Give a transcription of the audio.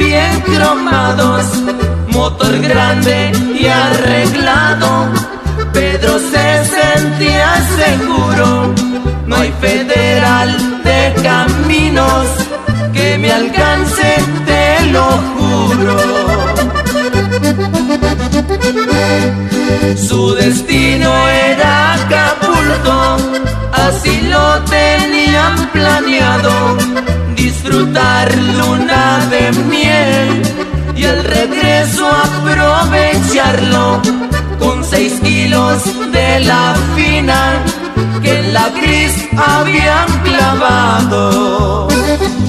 bien cromados, motor grande y arreglado. Pedro se sentía seguro, no hay federal de caminos que me alcance, te lo juro. Su destino era Acapulco, así lo tenían planeado, disfrutar luna de miel y al regreso aprovecharlo con 6 kilos de la fina que en la gris habían clavado.